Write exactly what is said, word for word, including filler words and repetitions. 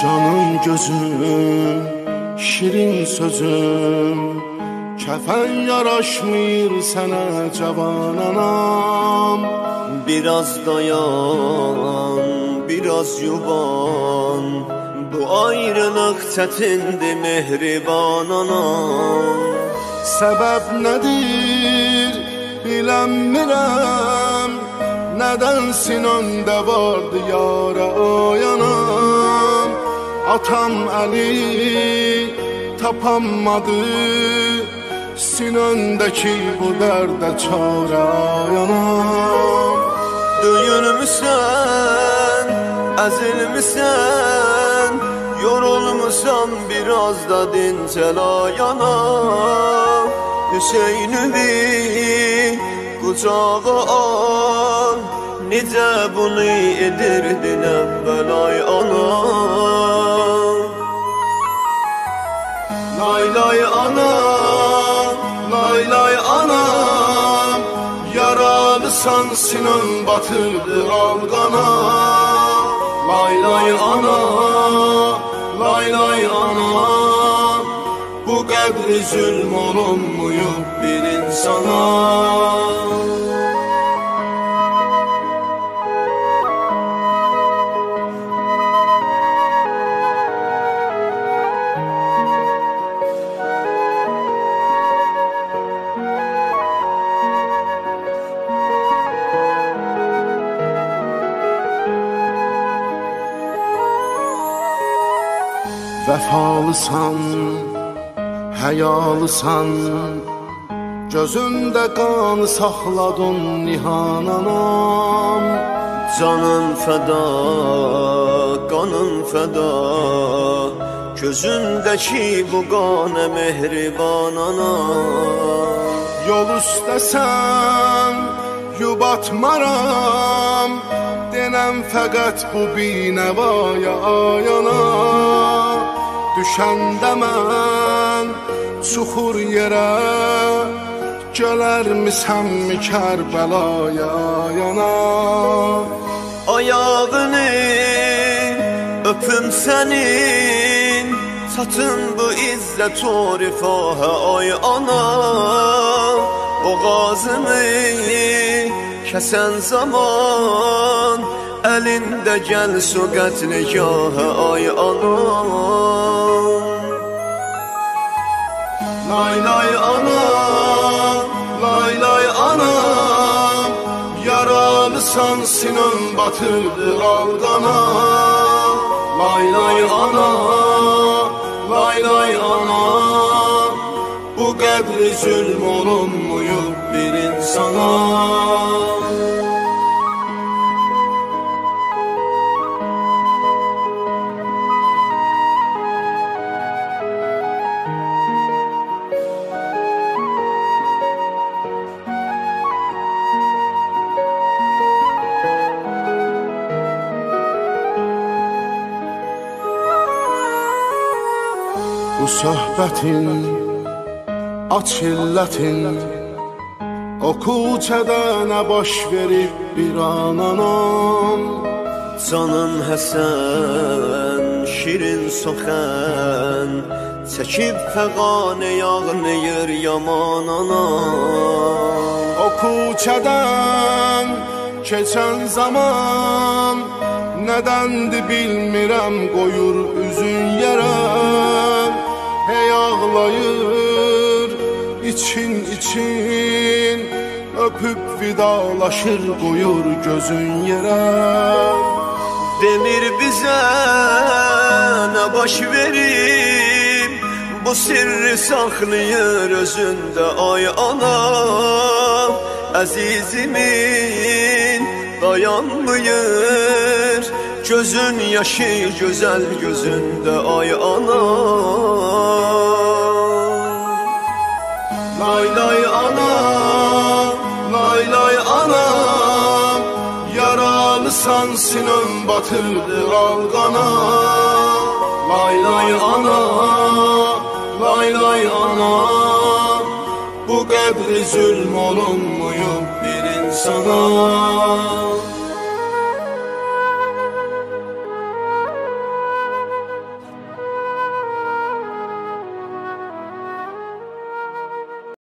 Canım gözüm, şirin sözüm, kefen yaraşmır sana cavan anam. Biraz dayan, biraz yuban, bu ayrılık çetindi mehriban anam. Sebep nedir bilenmirem, neden sinanda vardı yara oyanam. Atam eli tapamadı, sinandaki bu derde çare yanam. Döyülmüşsen, ezilmişsen, yorulmuşsan biraz da dincel ayana. Hüseyin'i kucağa al, nice bunu edirdin evvel ay ana. Lay lay anam, lay lay anam, yaralısan sinan batırdı algana. Lay lay anam, lay lay anam, bu kadri zulm olunmuyor bir insana. Vəfalısan, həyalısan, gözündə qanı saxladın nihan anam. Canın fəda, qanın fəda, gözündəki bu qanə mehriban anam. Yol üstəsən, yubatmaram, denəm fəqət bu binəvaya ayana. Düşəndə mən çuxur yerə, gələrmisənmi Kərbəlaya yana. Ayağını öpüm sənin, çatın bu izzət o rifahə ay ana. Boğazımı kəsən zaman, əlində gəl su qətligahə ay ana. Lay lay anam, lay lay anam, yaralısan sinan batırdı algana. Lay lay anam, lay lay anam, bu kadri zulm olunmuyor bir insana. Bu söhbətin, aç illətin, o kuçədə nə baş verib bir ananam. Canın Həsən, şirin soxən, çəkib fəqanə yağnıyır yaman anam. O kuçədən keçən zaman, nədəndir bilmirəm qoyur üzün yerə. Hey ağlayır için için, öpüp vidalaşır koyur gözün yere. Demir bize ne baş verip, bu sirri saxlayır özünde ay ana. Əzizimin dayanmıyır, gözün yaşı güzel gözünde ay ana. Lay lay anam, lay lay anam, yaralısan sinan batırdı algana. Lay lay anam, lay lay anam, bu kadri zulm olunmuyor bir insana.